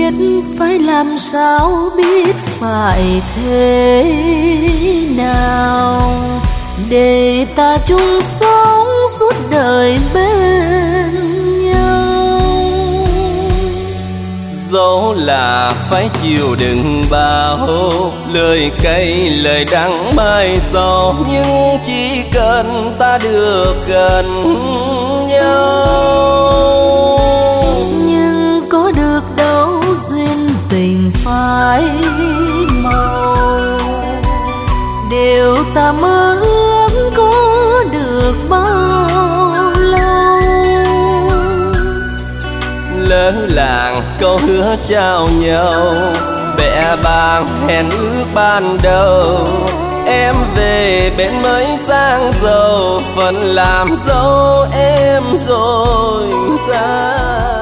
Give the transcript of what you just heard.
biết phải làm sao, biết phải thế nào để ta chung sống suốt đời bên nhau. Dẫu là phải chịu đựng bao lời cay lời đắng mai sau, nhưng chỉ cần ta được gần nhau. Nhưng có được đâu duyên tình phai màu, điều ta mơ ước có được bao lâu. Lỡ làng câu hứa trao nhau, bẽ bàng hẹn ước ban đầu. Em về bên mới sang giàu, phần làm dâu em rồi sao?